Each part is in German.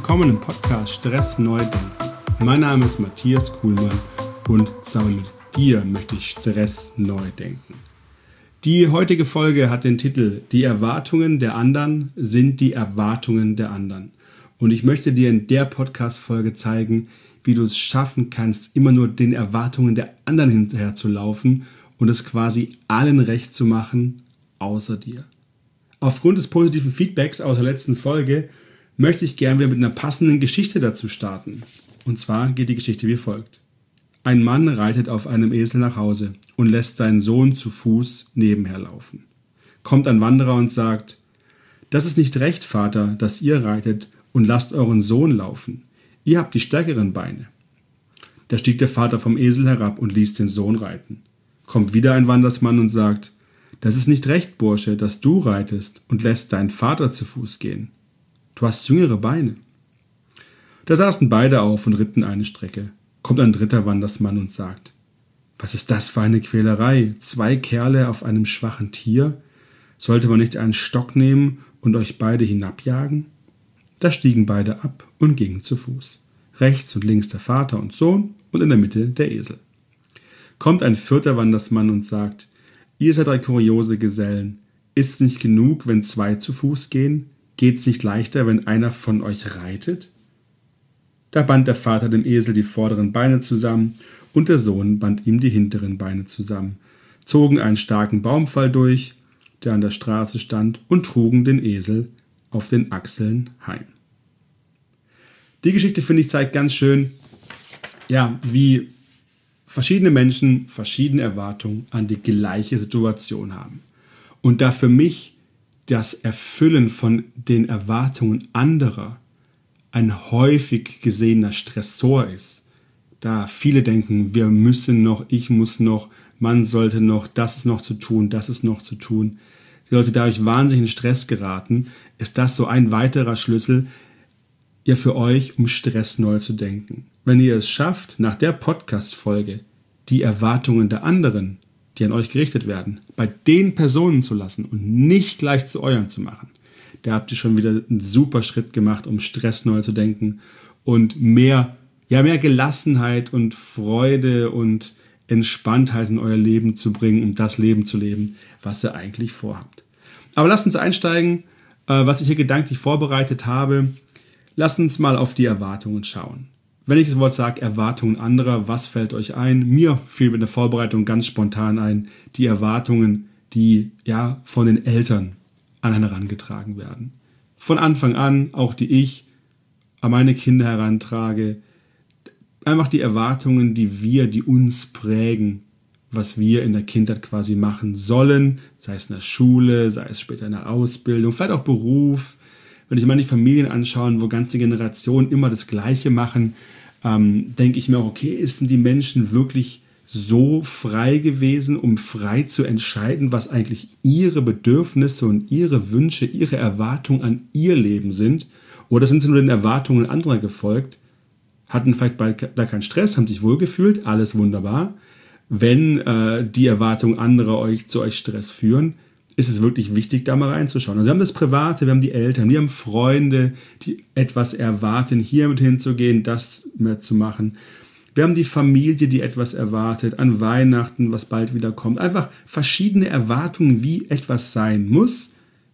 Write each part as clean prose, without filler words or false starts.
willkommen im Podcast Stress neu denken. Mein Name ist Matthias Kuhlmann und zusammen mit dir möchte ich Stress neu denken. Die heutige Folge hat den Titel Die Erwartungen der anderen sind die Erwartungen der anderen. Und ich möchte dir in der Podcast-Folge zeigen, wie du es schaffen kannst, immer nur den Erwartungen der anderen hinterher zu laufen und es quasi allen recht zu machen, außer dir. Aufgrund des positiven Feedbacks aus der letzten Folge möchte ich gerne wieder mit einer passenden Geschichte dazu starten. Und zwar geht die Geschichte wie folgt. Ein Mann reitet auf einem Esel nach Hause und lässt seinen Sohn zu Fuß nebenher laufen. Kommt ein Wanderer und sagt: Das ist nicht recht, Vater, dass ihr reitet und lasst euren Sohn laufen. Ihr habt die stärkeren Beine. Da stieg der Vater vom Esel herab und ließ den Sohn reiten. Kommt wieder ein Wandersmann und sagt: Das ist nicht recht, Bursche, dass du reitest und lässt deinen Vater zu Fuß gehen. Du hast jüngere Beine. Da saßen beide auf und ritten eine Strecke. Kommt ein dritter Wandersmann und sagt: Was ist das für eine Quälerei? 2 Kerle auf einem schwachen Tier? Sollte man nicht einen Stock nehmen und euch beide hinabjagen? Da stiegen beide ab und gingen zu Fuß. Rechts und links der Vater und Sohn und in der Mitte der Esel. Kommt ein vierter Wandersmann und sagt: Ihr seid 3 kuriose Gesellen. Ist's nicht genug, wenn 2 zu Fuß gehen? Geht's nicht leichter, wenn einer von euch reitet? Da band der Vater dem Esel die vorderen Beine zusammen und der Sohn band ihm die hinteren Beine zusammen, zogen einen starken Baumfall durch, der an der Straße stand, und trugen den Esel auf den Achseln heim. Die Geschichte, finde ich, zeigt ganz schön, wie verschiedene Menschen verschiedene Erwartungen an die gleiche Situation haben. Und da für mich das Erfüllen von den Erwartungen anderer ein häufig gesehener Stressor ist, da viele denken, wir müssen noch, ich muss noch, man sollte noch, das ist noch zu tun, das ist noch zu tun, die Leute dadurch wahnsinnig in Stress geraten, ist das so ein weiterer Schlüssel für euch, um Stress neu zu denken. Wenn ihr es schafft, nach der Podcast-Folge die Erwartungen der anderen, die an euch gerichtet werden, bei den Personen zu lassen und nicht gleich zu euren zu machen, da habt ihr schon wieder einen super Schritt gemacht, um Stress neu zu denken und mehr Gelassenheit und Freude und Entspanntheit in euer Leben zu bringen, um das Leben zu leben, was ihr eigentlich vorhabt. Aber lasst uns einsteigen, was ich hier gedanklich vorbereitet habe. Lasst uns mal auf die Erwartungen schauen. Wenn ich das Wort sage, Erwartungen anderer, was fällt euch ein? Mir fiel mit der Vorbereitung ganz spontan ein, die Erwartungen, die von den Eltern an einen herangetragen werden. Von Anfang an, auch die ich an meine Kinder herantrage, einfach die Erwartungen, die uns prägen, was wir in der Kindheit quasi machen sollen, sei es in der Schule, sei es später in der Ausbildung, vielleicht auch Beruf. Wenn ich meine Familien anschaue, wo ganze Generationen immer das Gleiche machen, denke ich mir auch, okay, sind die Menschen wirklich so frei gewesen, um frei zu entscheiden, was eigentlich ihre Bedürfnisse und ihre Wünsche, ihre Erwartungen an ihr Leben sind? Oder sind sie nur den Erwartungen anderer gefolgt, hatten vielleicht da keinen Stress, haben sich wohlgefühlt, alles wunderbar. Wenn die Erwartungen anderer zu euch Stress führen, ist es wirklich wichtig, da mal reinzuschauen. Also wir haben das Private, wir haben die Eltern, wir haben Freunde, die etwas erwarten, hier mit hinzugehen, das mehr zu machen. Wir haben die Familie, die etwas erwartet, an Weihnachten, was bald wieder kommt. Einfach verschiedene Erwartungen, wie etwas sein muss.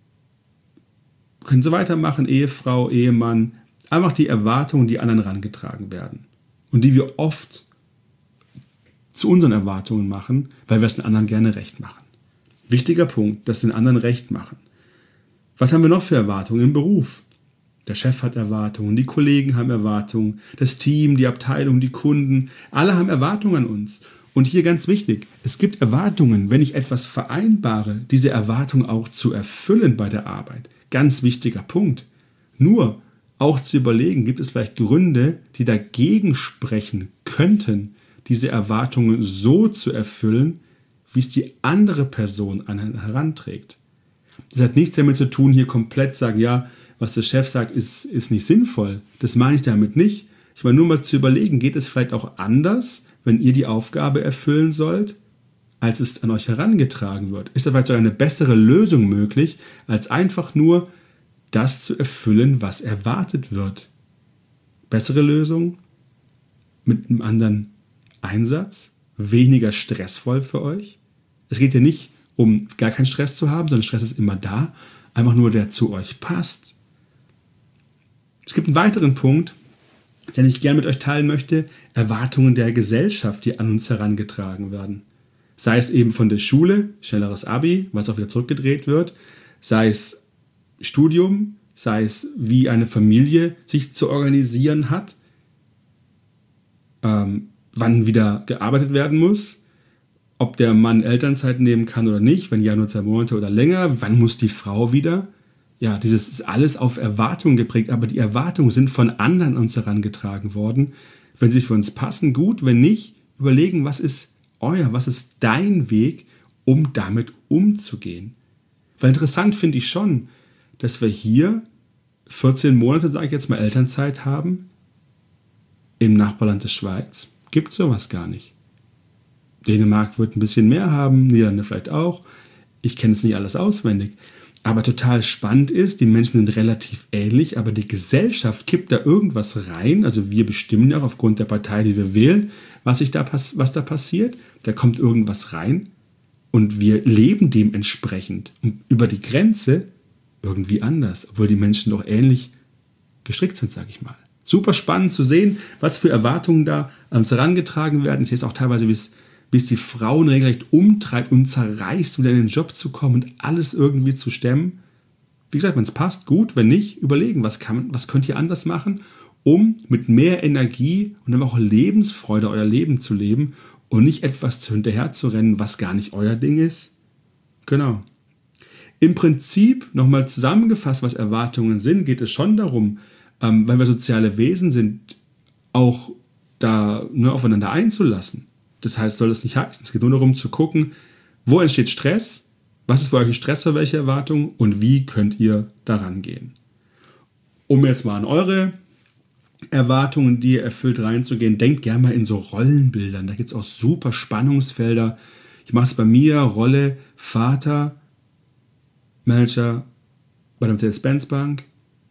Können Sie weitermachen, Ehefrau, Ehemann. Einfach die Erwartungen, die anderen herangetragen werden. Und die wir oft zu unseren Erwartungen machen, weil wir es den anderen gerne recht machen. Wichtiger Punkt, dass den anderen recht machen. Was haben wir noch für Erwartungen im Beruf? Der Chef hat Erwartungen, die Kollegen haben Erwartungen, das Team, die Abteilung, die Kunden, alle haben Erwartungen an uns. Und hier ganz wichtig, es gibt Erwartungen, wenn ich etwas vereinbare, diese Erwartung auch zu erfüllen bei der Arbeit. Ganz wichtiger Punkt. Nur auch zu überlegen, gibt es vielleicht Gründe, die dagegen sprechen könnten, diese Erwartungen so zu erfüllen, wie es die andere Person an einen heranträgt. Das hat nichts damit zu tun, hier komplett sagen, was der Chef sagt, ist nicht sinnvoll. Das meine ich damit nicht. Ich meine nur mal zu überlegen, geht es vielleicht auch anders, wenn ihr die Aufgabe erfüllen sollt, als es an euch herangetragen wird? Ist da vielleicht sogar eine bessere Lösung möglich, als einfach nur das zu erfüllen, was erwartet wird? bessere Lösung mit einem anderen Einsatz, weniger stressvoll für euch. Es geht ja nicht um gar keinen Stress zu haben, sondern Stress ist immer da, einfach nur der zu euch passt. Es gibt einen weiteren Punkt, den ich gerne mit euch teilen möchte, Erwartungen der Gesellschaft, die an uns herangetragen werden. Sei es eben von der Schule, schnelleres Abi, was auch wieder zurückgedreht wird, sei es Studium, sei es wie eine Familie sich zu organisieren hat, wann wieder gearbeitet werden muss, ob der Mann Elternzeit nehmen kann oder nicht, wenn ja nur 2 Monate oder länger, wann muss die Frau wieder? Ja, dieses ist alles auf Erwartungen geprägt, aber die Erwartungen sind von anderen an uns herangetragen worden. Wenn sie für uns passen, gut, wenn nicht, überlegen, was ist dein Weg, um damit umzugehen. Weil interessant finde ich schon, dass wir hier 14 Monate, sage ich jetzt mal, Elternzeit haben. Im Nachbarland der Schweiz gibt es sowas gar nicht. Dänemark wird ein bisschen mehr haben, Niederlande vielleicht auch. Ich kenne es nicht alles auswendig. Aber total spannend ist, die Menschen sind relativ ähnlich, aber die Gesellschaft kippt da irgendwas rein. Also wir bestimmen ja auch aufgrund der Partei, die wir wählen, was da passiert. Da kommt irgendwas rein und wir leben dementsprechend und über die Grenze irgendwie anders, obwohl die Menschen doch ähnlich gestrickt sind, sage ich mal. Super spannend zu sehen, was für Erwartungen da an uns herangetragen werden. Ich sehe es auch teilweise, wie es die Frauen regelrecht umtreibt und zerreißt, um in den Job zu kommen und alles irgendwie zu stemmen. Wie gesagt, wenn es passt, gut. Wenn nicht, überlegen, was könnt ihr anders machen, um mit mehr Energie und dann auch Lebensfreude euer Leben zu leben und nicht etwas hinterher zu rennen, was gar nicht euer Ding ist. Genau. Im Prinzip, nochmal zusammengefasst, was Erwartungen sind, geht es schon darum, weil wir soziale Wesen sind, auch da aufeinander einzulassen. Das heißt, soll das nicht heißen. Es geht nur darum zu gucken, wo entsteht Stress, was ist für euch ein Stressor, welche Erwartungen und wie könnt ihr daran gehen. Um jetzt mal an eure Erwartungen, die ihr erfüllt, reinzugehen, denkt gerne mal in so Rollenbildern. Da gibt es auch super Spannungsfelder. Ich mache es bei mir, Rolle Vater, Manager bei der Mercedes-Benz Bank,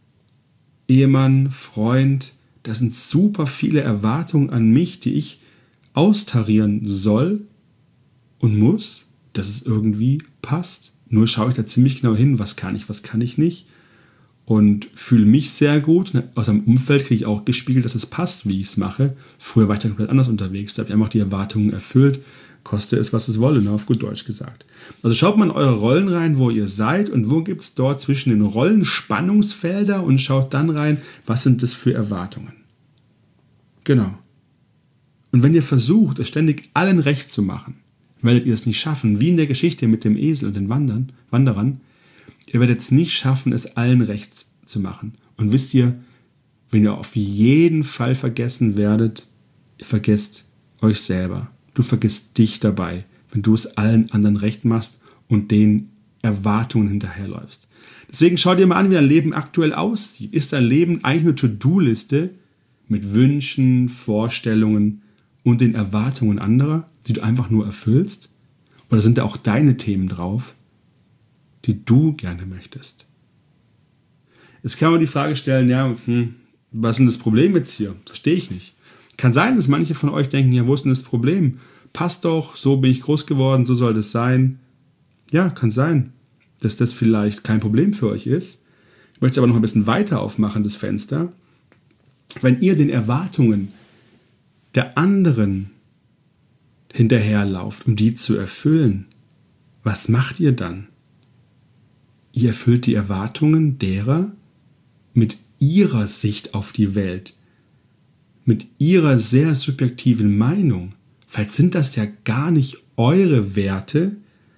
Ehemann, Freund. Das sind super viele Erwartungen an mich, die ich austarieren soll und muss, dass es irgendwie passt. Nur schaue ich da ziemlich genau hin, was kann ich nicht. Und fühle mich sehr gut. Aus meinem Umfeld kriege ich auch gespiegelt, dass es passt, wie ich es mache. Früher war ich da komplett anders unterwegs. Da habe ich einfach die Erwartungen erfüllt. Koste es, was es wolle, auf gut Deutsch gesagt. Also schaut mal in eure Rollen rein, wo ihr seid und wo gibt es dort zwischen den Rollen Spannungsfelder und schaut dann rein, was sind das für Erwartungen. Genau. Und wenn ihr versucht, es ständig allen recht zu machen, werdet ihr es nicht schaffen, wie in der Geschichte mit dem Esel und den Wanderern. Ihr werdet es nicht schaffen, es allen recht zu machen. Und wisst ihr, wenn ihr auf jeden Fall vergessen werdet, ihr vergesst euch selber. Du vergisst dich dabei, wenn du es allen anderen recht machst und den Erwartungen hinterherläufst. Deswegen schau dir mal an, wie dein Leben aktuell aussieht. Ist dein Leben eigentlich eine To-Do-Liste mit Wünschen, Vorstellungen und den Erwartungen anderer, die du einfach nur erfüllst? Oder sind da auch deine Themen drauf, die du gerne möchtest? Jetzt kann man die Frage stellen, was ist denn das Problem jetzt hier? Verstehe ich nicht. Kann sein, dass manche von euch denken, ja, wo ist denn das Problem? Passt doch, so bin ich groß geworden, so soll das sein. Ja, kann sein, dass das vielleicht kein Problem für euch ist. Ich möchte es aber noch ein bisschen weiter aufmachen, das Fenster. Wenn ihr den Erwartungen der anderen hinterherlauft, um die zu erfüllen, was macht ihr dann? Ihr erfüllt die Erwartungen derer mit ihrer Sicht auf die Welt, mit ihrer sehr subjektiven Meinung. Vielleicht sind das ja gar nicht eure Werte,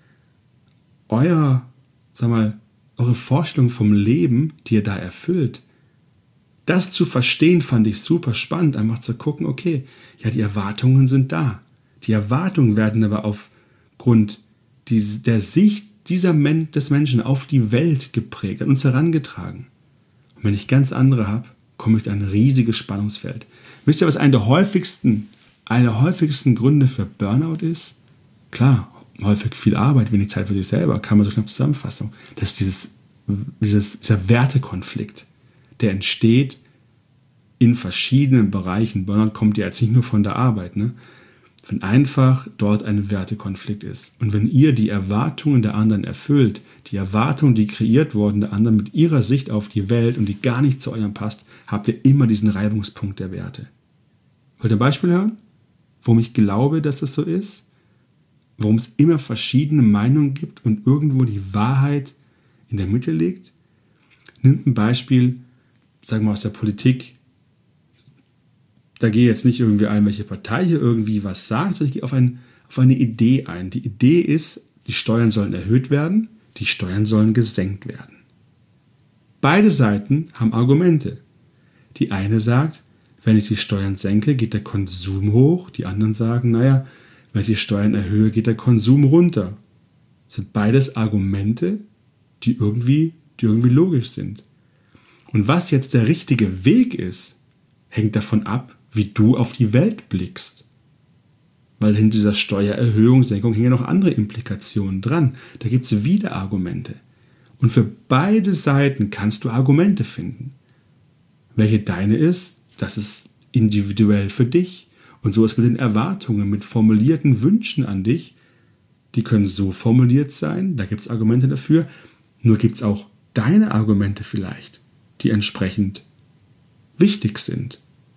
eure Vorstellung vom Leben, die ihr da erfüllt. Das zu verstehen, fand ich super spannend, einfach zu gucken, okay, ja, die Erwartungen sind da. Die Erwartungen werden aber aufgrund der Sicht des Menschen auf die Welt geprägt, an uns herangetragen. Und wenn ich ganz andere habe, komme ich in ein riesiges Spannungsfeld. Wisst ihr, was einer der häufigsten Gründe für Burnout ist? Klar, häufig viel Arbeit, wenig Zeit für sich selber, kann man so knapp zusammenfassen. Das ist dieser Wertekonflikt, der entsteht, in verschiedenen Bereichen, Burnout kommt ja jetzt nicht nur von der Arbeit, ne? Wenn einfach dort ein Wertekonflikt ist. Und wenn ihr die Erwartungen der anderen erfüllt, die Erwartungen, die kreiert wurden der anderen mit ihrer Sicht auf die Welt und die gar nicht zu eurem passt, habt ihr immer diesen Reibungspunkt der Werte. Wollt ihr ein Beispiel hören? Warum ich glaube, dass das so ist? Warum es immer verschiedene Meinungen gibt und irgendwo die Wahrheit in der Mitte liegt? Nimmt ein Beispiel, sagen wir aus der Politik. Da gehe jetzt nicht irgendwie ein, welche Partei hier irgendwie was sagt, sondern ich gehe auf eine Idee ein. Die Idee ist, die Steuern sollen erhöht werden, die Steuern sollen gesenkt werden. Beide Seiten haben Argumente. Die eine sagt, wenn ich die Steuern senke, geht der Konsum hoch. Die anderen sagen, naja, wenn ich die Steuern erhöhe, geht der Konsum runter. Das sind beides Argumente, die irgendwie logisch sind. Und was jetzt der richtige Weg ist, hängt davon ab, wie du auf die Welt blickst. Weil hinter dieser Steuererhöhung, Senkung hängen ja noch andere Implikationen dran. Da gibt es wieder Argumente. Und für beide Seiten kannst du Argumente finden. Welche deine ist, das ist individuell für dich. Und so ist mit den Erwartungen, mit formulierten Wünschen an dich. Die können so formuliert sein, da gibt es Argumente dafür. Nur gibt es auch deine Argumente vielleicht, die entsprechend wichtig sind.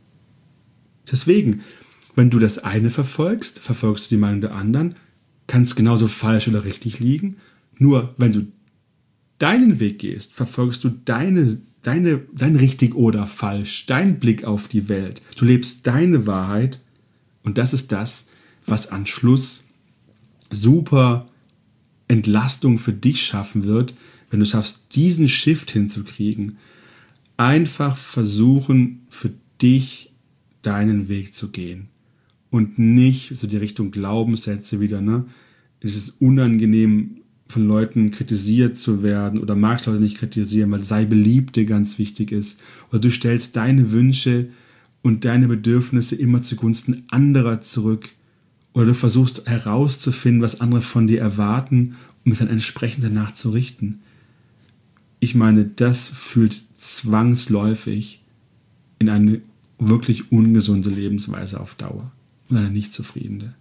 Deswegen, wenn du das eine verfolgst, verfolgst du die Meinung der anderen, kann es genauso falsch oder richtig liegen. Nur wenn du deinen Weg gehst, verfolgst du dein richtig oder falsch, dein Blick auf die Welt. Du lebst deine Wahrheit und das ist das, was am Schluss super Entlastung für dich schaffen wird, wenn du schaffst, diesen Shift hinzukriegen. Einfach versuchen, für dich deinen Weg zu gehen und nicht so die Richtung Glaubenssätze wieder, ne? Es ist unangenehm, von Leuten kritisiert zu werden oder magst Leute nicht kritisieren, weil sei beliebt dir ganz wichtig ist. Oder du stellst deine Wünsche und deine Bedürfnisse immer zugunsten anderer zurück. Oder du versuchst herauszufinden, was andere von dir erwarten, um dich dann entsprechend danach zu richten. Ich meine, das führt zwangsläufig in eine wirklich ungesunde Lebensweise auf Dauer und eine nicht zufriedene.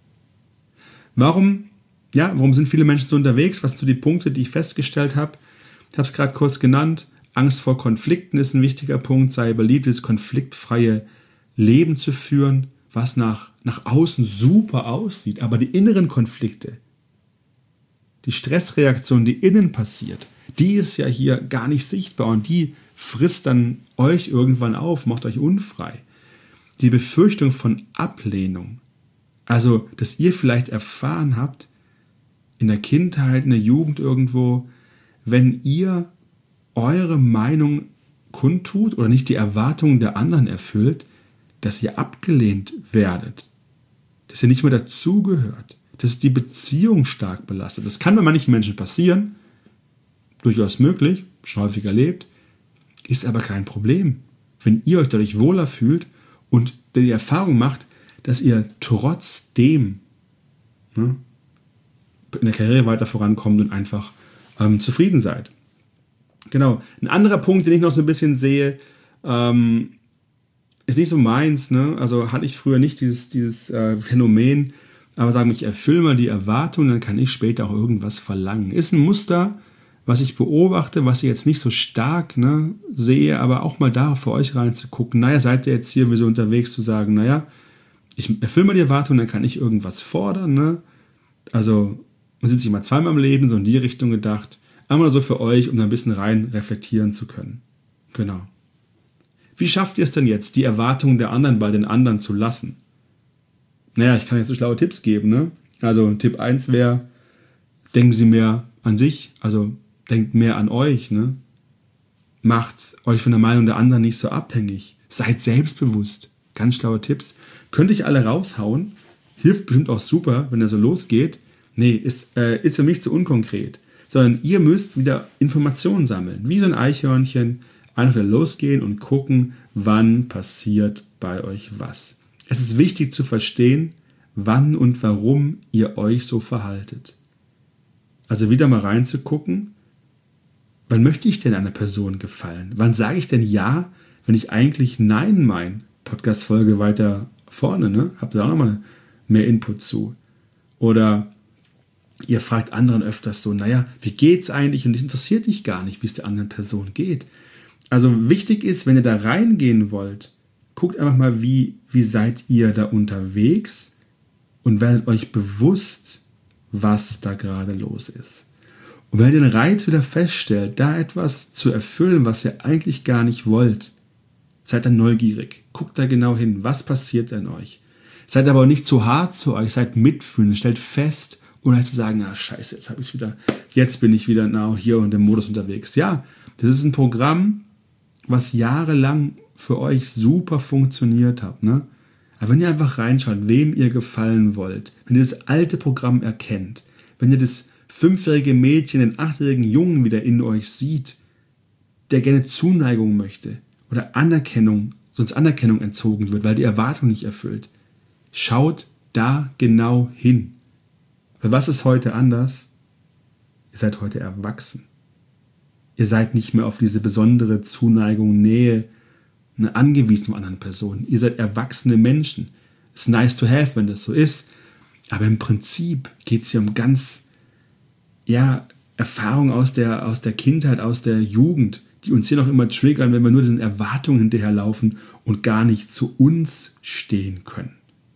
Warum sind viele Menschen so unterwegs? Was sind so die Punkte, die ich festgestellt habe? Ich habe es gerade kurz genannt. Angst vor Konflikten ist ein wichtiger Punkt. Sei beliebt, das konfliktfreie Leben zu führen, was nach außen super aussieht. Aber die inneren Konflikte, die Stressreaktion, die innen passiert, die ist ja hier gar nicht sichtbar und die frisst dann euch irgendwann auf, macht euch unfrei. Die Befürchtung von Ablehnung, also dass ihr vielleicht erfahren habt, in der Kindheit, in der Jugend irgendwo, wenn ihr eure Meinung kundtut oder nicht die Erwartungen der anderen erfüllt, dass ihr abgelehnt werdet, dass ihr nicht mehr dazugehört, dass die Beziehung stark belastet. Das kann bei manchen Menschen passieren, durchaus möglich, schon häufig erlebt, ist aber kein Problem. Wenn ihr euch dadurch wohler fühlt und die Erfahrung macht, dass ihr trotzdem in der Karriere weiter vorankommt und einfach zufrieden seid. Genau. Ein anderer Punkt, den ich noch so ein bisschen sehe, ist nicht so meins. Ne? Also hatte ich früher nicht dieses Phänomen, aber sagen wir, ich erfülle mal die Erwartungen, dann kann ich später auch irgendwas verlangen. Ist ein Muster, was ich beobachte, was ich jetzt nicht so stark sehe, aber auch mal da für euch reinzugucken. Naja, seid ihr jetzt hier wie so unterwegs zu sagen, naja, ich erfülle mal die Erwartungen, dann kann ich irgendwas fordern. Ne? Also man sitzt sich mal zweimal im Leben, so in die Richtung gedacht. Einmal so für euch, um da ein bisschen rein reflektieren zu können. Genau. Wie schafft ihr es denn jetzt, die Erwartungen der anderen bei den anderen zu lassen? Naja, ich kann jetzt so schlaue Tipps geben. Ne? Also Tipp 1 wäre, denken Sie mehr an sich, also denkt mehr an euch. Ne? Macht euch von der Meinung der anderen nicht so abhängig. Seid selbstbewusst. Ganz schlaue Tipps. Könnte ich alle raushauen. Hilft bestimmt auch super, wenn er so losgeht. Nee, ist für mich zu unkonkret. Sondern ihr müsst wieder Informationen sammeln. Wie so ein Eichhörnchen. Einfach wieder losgehen und gucken, wann passiert bei euch was. Es ist wichtig zu verstehen, wann und warum ihr euch so verhaltet. Also wieder mal reinzugucken, wann möchte ich denn einer Person gefallen? Wann sage ich denn ja, wenn ich eigentlich Nein meine? Podcast-Folge weiter vorne, ne? Habt ihr da auch nochmal mehr Input zu? Oder ihr fragt anderen öfters so, naja, wie geht's eigentlich? Und es interessiert dich gar nicht, wie es der anderen Person geht. Also wichtig ist, wenn ihr da reingehen wollt, guckt einfach mal, wie seid ihr da unterwegs und werdet euch bewusst, was da gerade los ist. Und wenn ihr den Reiz wieder feststellt, da etwas zu erfüllen, was ihr eigentlich gar nicht wollt, seid dann neugierig. Guckt da genau hin, was passiert in euch. Seid aber nicht zu hart zu euch, seid mitfühlend, stellt fest, ohne zu sagen, scheiße, jetzt bin ich wieder hier in dem Modus unterwegs. Ja, das ist ein Programm, was jahrelang für euch super funktioniert hat. Ne? Aber wenn ihr einfach reinschaut, wem ihr gefallen wollt, wenn ihr das alte Programm erkennt, wenn ihr das 5-jährige Mädchen, den 8-jährigen Jungen wieder in euch sieht, der gerne Zuneigung möchte oder Anerkennung, sonst Anerkennung entzogen wird, weil die Erwartung nicht erfüllt, schaut da genau hin. Weil was ist heute anders? Ihr seid heute erwachsen. Ihr seid nicht mehr auf diese besondere Zuneigung, Nähe angewiesen von anderen Personen. Ihr seid erwachsene Menschen. Ist nice to have, wenn das so ist. Aber im Prinzip geht es hier um ganz Erfahrungen aus der Kindheit, aus der Jugend, die uns hier noch immer triggern, wenn wir nur diesen Erwartungen hinterherlaufen und gar nicht zu uns stehen können.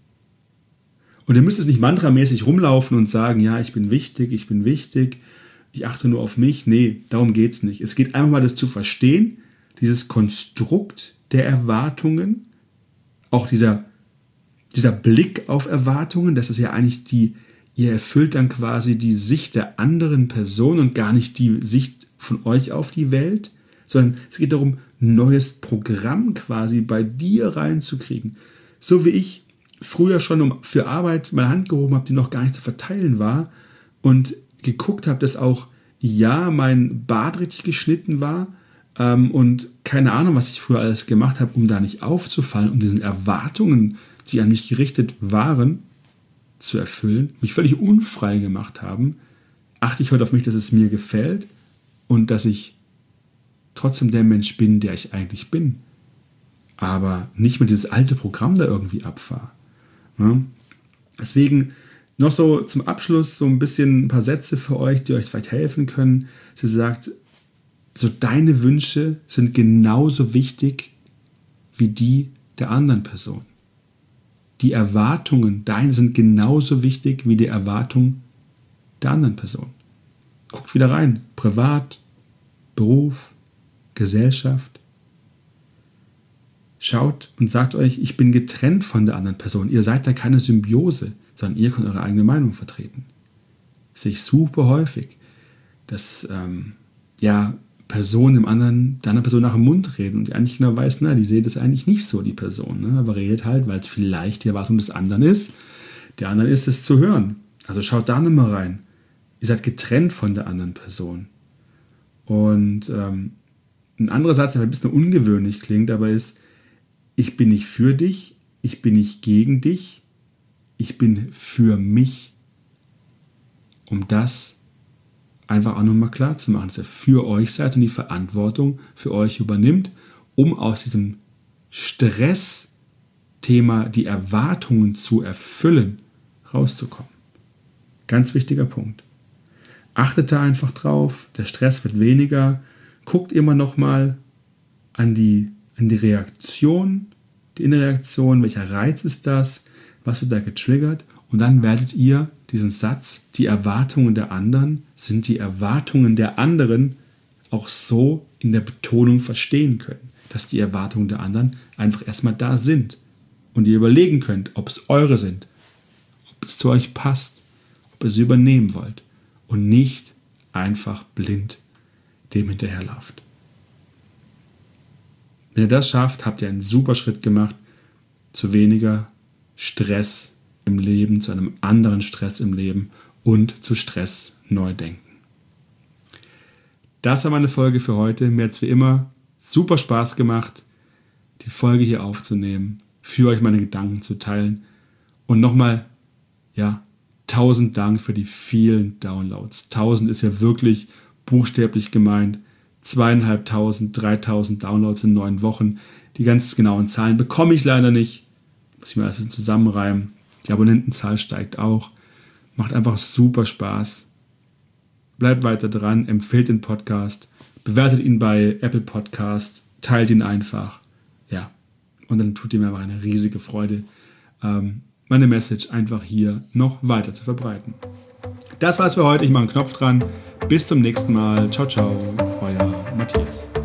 Und ihr müsst es nicht mantramäßig rumlaufen und sagen, ja, ich bin wichtig, ich achte nur auf mich. Nee, darum geht es nicht. Es geht einfach mal, das zu verstehen, dieses Konstrukt der Erwartungen, auch dieser Blick auf Erwartungen, das ist ja eigentlich ihr erfüllt dann quasi die Sicht der anderen Person und gar nicht die Sicht von euch auf die Welt, sondern es geht darum, ein neues Programm quasi bei dir reinzukriegen. So wie ich früher schon für Arbeit meine Hand gehoben habe, die noch gar nicht zu verteilen war und geguckt habe, dass auch mein Bart richtig geschnitten war und keine Ahnung, was ich früher alles gemacht habe, um da nicht aufzufallen, um diesen Erwartungen, die an mich gerichtet waren, zu erfüllen, mich völlig unfrei gemacht haben, achte ich heute auf mich, dass es mir gefällt und dass ich trotzdem der Mensch bin, der ich eigentlich bin. Aber nicht mehr dieses alte Programm da irgendwie abfahre. Ja? Deswegen noch so zum Abschluss so ein paar Sätze für euch, die euch vielleicht helfen können. Sie sagt, so deine Wünsche sind genauso wichtig wie die der anderen Person. Die Erwartungen, deine sind genauso wichtig wie die Erwartungen der anderen Person. Guckt wieder rein. Privat, Beruf, Gesellschaft. Schaut und sagt euch, ich bin getrennt von der anderen Person. Ihr seid da keine Symbiose, sondern ihr könnt eure eigene Meinung vertreten. Das sehe ich super häufig, dass Personen der anderen Person nach dem Mund reden und die eigentlich genau weiß, die sehen das eigentlich nicht so, die Person. Ne? Aber redet halt, weil es vielleicht die Erwartung des anderen ist. Der andere ist es zu hören. Also schaut da nochmal rein. Ihr seid getrennt von der anderen Person. Und ein anderer Satz, der ein bisschen ungewöhnlich klingt, aber ist, ich bin nicht für dich, ich bin nicht gegen dich, ich bin für mich. Um das einfach auch nochmal klar zu machen, dass ihr für euch seid und die Verantwortung für euch übernimmt, um aus diesem Stressthema, die Erwartungen zu erfüllen, rauszukommen. Ganz wichtiger Punkt. Achtet da einfach drauf, der Stress wird weniger. Guckt immer nochmal an die Reaktion, die innere Reaktion, welcher Reiz ist das, was wird da getriggert und dann werdet ihr diesen Satz, die Erwartungen der anderen sind die Erwartungen der anderen, auch so in der Betonung verstehen können, dass die Erwartungen der anderen einfach erstmal da sind und ihr überlegen könnt, ob es eure sind, ob es zu euch passt, ob ihr sie übernehmen wollt und nicht einfach blind dem hinterherlauft. Wenn ihr das schafft, habt ihr einen super Schritt gemacht zu weniger Stress im Leben, zu einem anderen Stress im Leben und zu Stress neu denken. Das war meine Folge für heute. Mir hat es wie immer super Spaß gemacht, die Folge hier aufzunehmen, für euch meine Gedanken zu teilen und nochmal, 1000 Dank für die vielen Downloads. 1000 ist ja wirklich buchstäblich gemeint. 2.500, 3.000 Downloads in 9 Wochen. Die ganz genauen Zahlen bekomme ich leider nicht. Muss ich mir alles zusammenreimen. Die Abonnentenzahl steigt auch. Macht einfach super Spaß. Bleibt weiter dran, empfehlt den Podcast, bewertet ihn bei Apple Podcast, teilt ihn einfach. Ja, und dann tut ihr mir aber eine riesige Freude, meine Message einfach hier noch weiter zu verbreiten. Das war's für heute. Ich mache einen Knopf dran. Bis zum nächsten Mal. Ciao, ciao. Euer Matthias.